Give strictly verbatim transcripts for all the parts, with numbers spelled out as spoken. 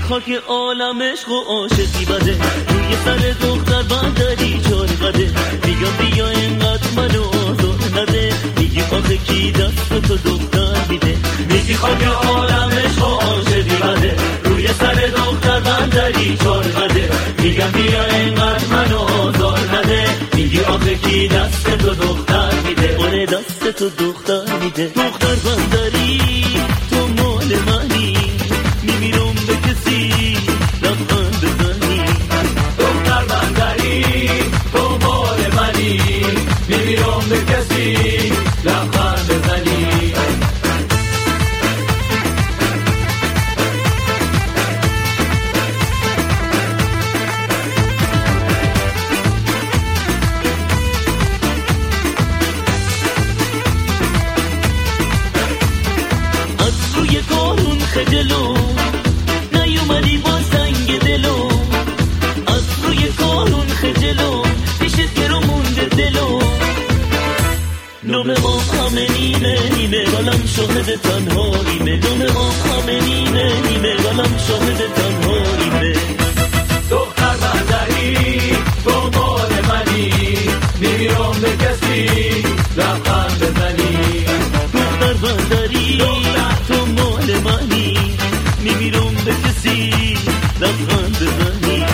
خاک عالم عشق و عاشقی بده، روی سر دختر بندری چار قده، میگم بیا اینقدر منو آزار نده، میگی آخه کی دست تو دختر میده. میگی خاک عالم عشق و عاشقی بده، روی سر دختر بندری چار قده، میگم بیا اینقدر منو آزار نده، میگی آخه کی دست تو دختر میده. آره دست تو دختر میده. دختر بندری تو مال منی، میمیرم به کسی لبخند بزنی. دختر بندری تو مال منی، میمیرم به کسی لبخند بزنی. از روی کارون خجلو نیومدی با سنگ دلو، از روی کارون خجلو پیشت گرو مونده دلو. نومه ما همه نیمه نیمه ولم شاهد تنهاییمه، نومه ما همه نیمه نیمه ولم شاهد تنهاییمه. دختر بندری تو مال منی، میمیرم به کسی لبخند بزنی. دختر بندری تو مال منی، میمیرم به کسی لبخند بزنی.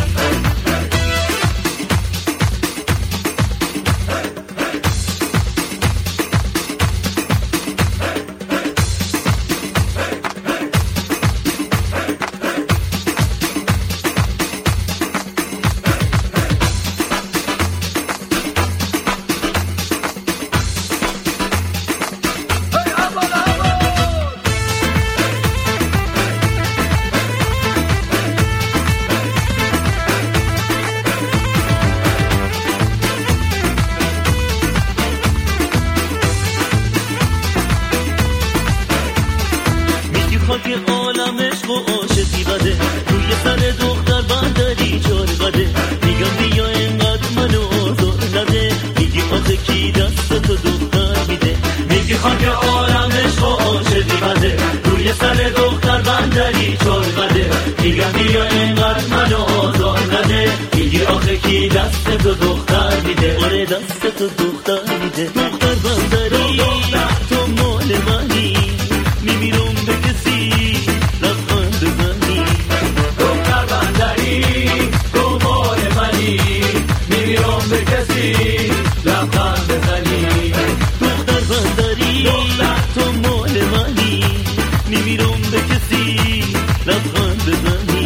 خاک عالم عشق و عاشقی بده، روی سر دختر بندری چار قده، میگم بیا اینقدر منو آزار نده، میگی آخه کی دست تو دختر میده. میگی خاک عالم عشق و عاشقی بده، روی سر دختر بندری چار قده، میگم بیا اینقدر منو آزار نده، میگی آخه کی دست تو دختر میده. آره دست تو دختر میده. دختر بندری تو مال منی، میمیرم به کسی لبخند بزنی. دختر بندری تو مال منی، میمیرم به کسی لبخند بزنی. دختر بندری تو مال منی، میمیرم به کسی لبخند بزنی.